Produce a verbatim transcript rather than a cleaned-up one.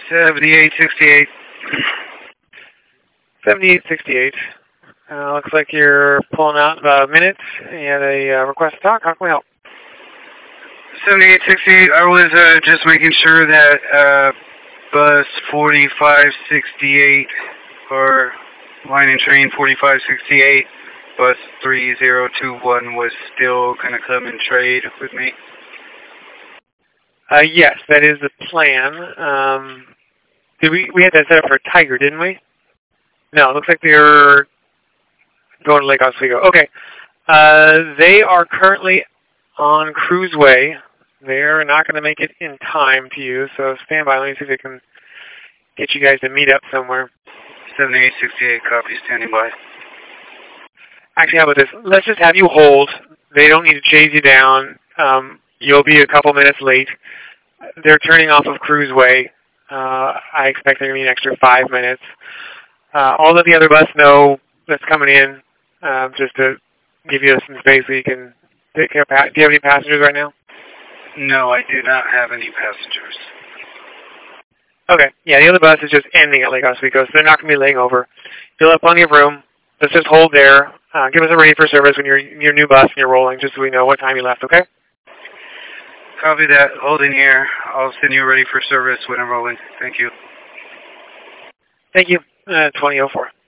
seventy-eight sixty-eight. seventy-eight sixty-eight. Uh, looks like you're pulling out in about a minute. You had a uh, request to talk. How can we help? seventy-eight sixty-eight, I was uh, just making sure that uh, bus forty-five sixty-eight or line and train forty-five sixty-eight, bus three zero two one was still going to come and trade with me. Uh, yes, that is the plan. Um, did we, we had that set up for Tiger, didn't we? No, it looks like they're going to Lake Oswego. Okay. Uh, they are currently on Cruiseway. They're not going to make it in time to you, so stand by. Let me see if we can get you guys to meet up somewhere. seventy-eight sixty-eight, copy, standing by. Actually, how about this? Let's just have you hold. They don't need to chase you down. Um, you'll be a couple minutes late. They're turning off of Cruiseway. Uh, I expect they're going to be an extra five minutes. Uh, I'll let the other bus know that's coming in, um, just to give you some space so you can take care of. Pa- do you have any passengers right now? No, I do not have any passengers. Okay. Yeah, the other bus is just ending at Lake Oswego, so they're not going to be laying over. You'll have plenty of room. Let's just hold there. Uh, give us a ready for service when you're in your new bus and you're rolling, just so we know what time you left, okay? Copy that. Holding here. I'll send you ready for service when I'm rolling. Thank you. Thank you. Uh, twenty oh four.